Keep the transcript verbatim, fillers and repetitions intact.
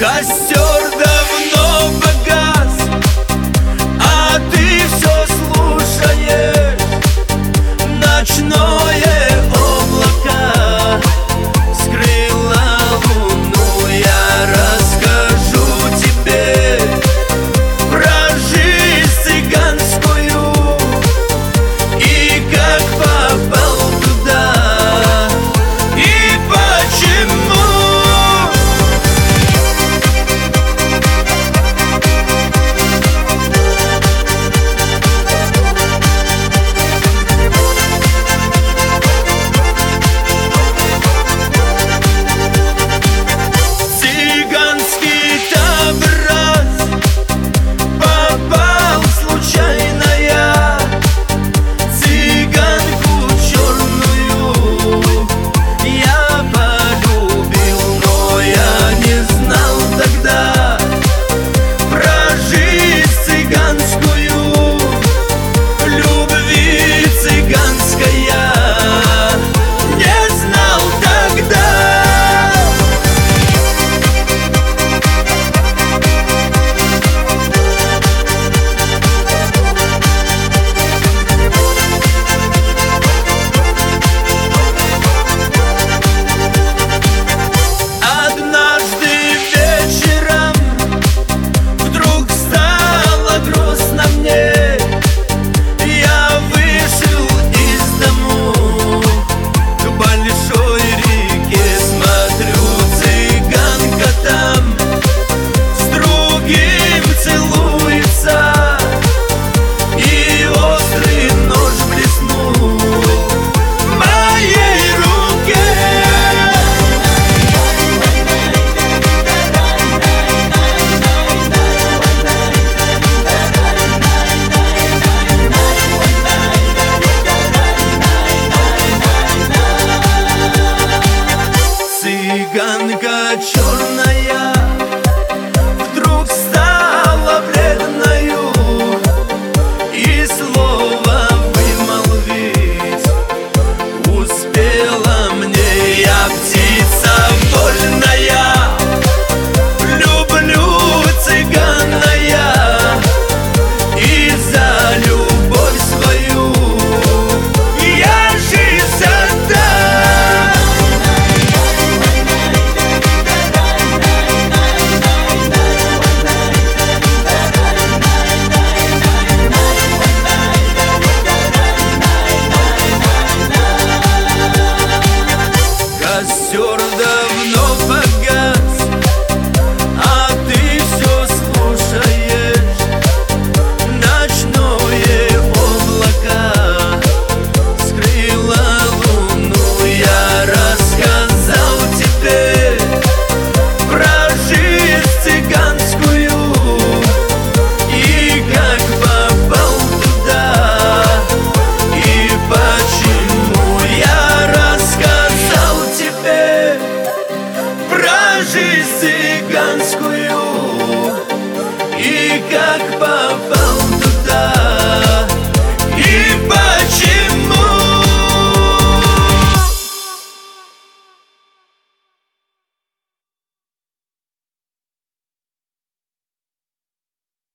Костер давно погас, а ты все слушаешь ночное облако. Скрыла луну, я расскажу тебе про жизнь цыганскую и как попал туда и почему. Цыганка черная вдруг стала бледною, и слова вымолвить успела мне. Я птица вольная, люблю цыгана я, и за любовь свою я жизнь отдам. Костер давно